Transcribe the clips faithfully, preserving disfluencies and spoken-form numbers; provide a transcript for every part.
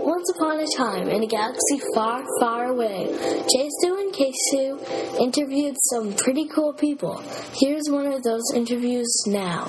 Once upon a time, in a galaxy far, far away, J. Stu and K. Stu interviewed some pretty cool people. Here's one of those interviews now.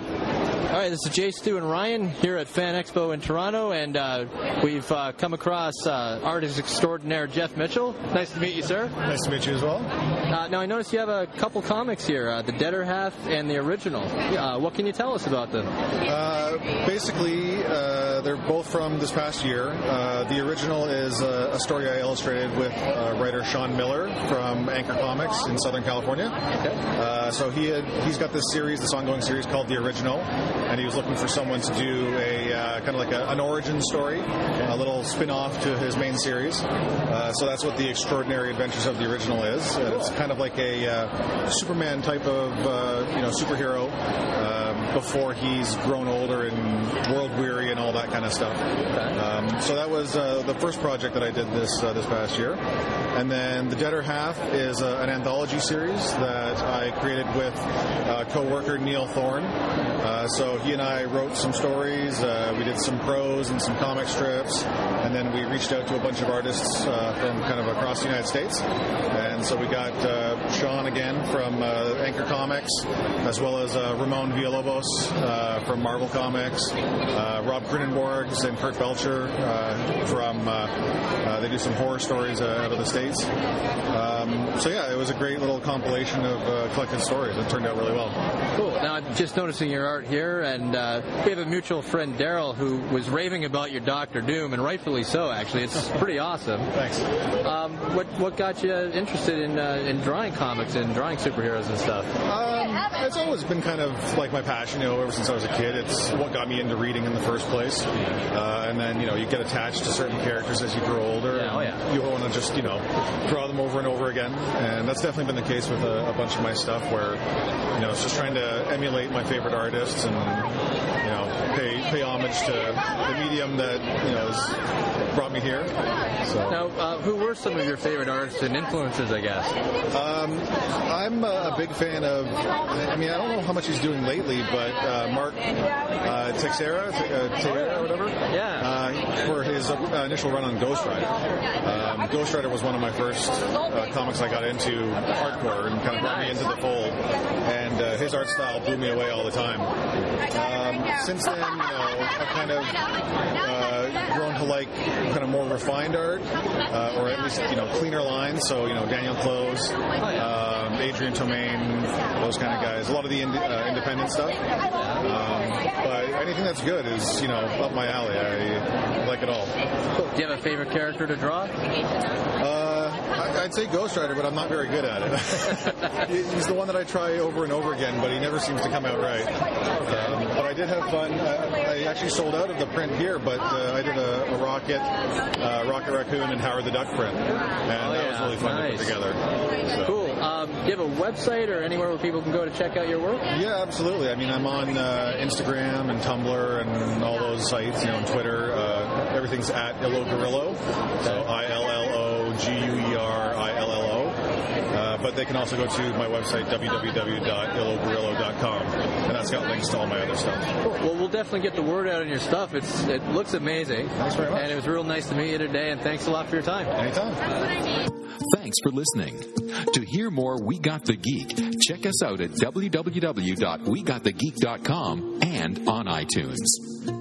All right, this is Jay, Stu, and Ryan here at Fan Expo in Toronto, and uh, we've uh, come across uh, artist extraordinaire Jeff Mitchell. Nice to meet you, sir. Nice to meet you as well. Uh, now, I noticed you have a couple comics here, uh, the Deader Half and the original. Uh, what can you tell us about them? Uh, basically, uh, they're both from this past year. Uh, the original is a, a story I illustrated with uh, writer Sean Miller from Anchor Comics in Southern California. Okay. Uh, so he had, he's got this series, this ongoing series called The Original, and he was looking for someone to do a uh, kind of like a, an origin story, a little spin-off to his main series. Uh, so that's what The Extraordinary Adventures of the Original is. Uh, it's kind of like a uh, Superman type of uh, you know superhero uh, before he's grown older and world weary and all that kind of stuff. Um, so that was uh, the first project that I did this uh, this past year. And then The Deader Half is uh, an anthology series that I created with uh, co-worker Neil Thorne. Uh, so he and I wrote some stories, uh, we did some prose and some comic strips, and then we reached out to a bunch of artists uh, from kind of across the United States. And so we got uh, Sean again from uh, Anchor Comics, as well as uh, Ramon Villalobos uh, from Marvel Comics, uh, Rob Cronenborgs and Kurt Belcher uh, from, uh, uh, they do some horror stories uh, out of the States. Um, so yeah, it was a great little compilation of uh, collected stories. It turned out really well. Cool. Now, I'm just noticing your art here, and uh, we have a mutual friend, Daryl, who was raving about your Doctor Doom, and rightfully so, actually. It's pretty awesome. Thanks. Um, what what got you interested in uh, in drawing comics and drawing superheroes and stuff? Um, it's always been kind of like my passion, you know, ever since I was a kid. It's what got me into reading in the first place. Uh, and then, you know, you get attached to certain characters as you grow older. Yeah, oh yeah. You want to just, you know, draw them over and over again. And that's definitely been the case with a, a bunch of my stuff where, you know, it's just trying to emulate my favorite artists and, you know, pay pay homage to the medium that, you know, has brought me here. So. Now, uh, who were some of your favorite artists and influences, I guess? Um, I'm a big fan of, I mean, I don't know how much he's doing lately, but uh, Mark uh, Teixeira, uh, Teixeira or whatever, yeah. uh, for his uh, initial run on Ghost Rider. Um, Ghost Rider was one of my first uh, comics I got into hardcore and kind of brought me into the fold. And uh, his art style blew me away all the time. Um, since then, you know, I've kind of uh, grown to like kind of more refined art, uh, or at least, you know, cleaner lines. So, you know, Daniel Close, um, Adrian Tomaine, those kind of guys. A lot of the ind- uh, independent stuff. Um, but anything that's good is, you know, up my alley. I like it all. Cool. Do you have a favorite character to draw? Uh, I'd say Ghost Rider, but I'm not very good at it. He's the one that I try over and over again, but he never seems to come out right. Um, but I did have fun. Uh, I actually sold out of the print here, but uh, I did a, a Rocket, uh, Rocket Raccoon, and Howard the Duck print, and oh, that yeah. was really fun Nice. to put together. So. Cool. Um, do you have a website or anywhere where people can go to check out your work? Yeah, absolutely. I mean, I'm on uh, Instagram and Tumblr and all those sites, you know, and Twitter. Uh, everything's at Illogorillo, so I L L O G U E R I L L O. Uh, but they can also go to my website, w w w dot illogorillo dot com, and that's got links to all my other stuff. Cool. Well, we'll definitely get the word out on your stuff. It's It looks amazing. Thanks very much. And it was real nice to meet you today, and thanks a lot for your time. Anytime. Thanks for listening. To hear more We Got the Geek, check us out at w w w dot we got the geek dot com and on iTunes.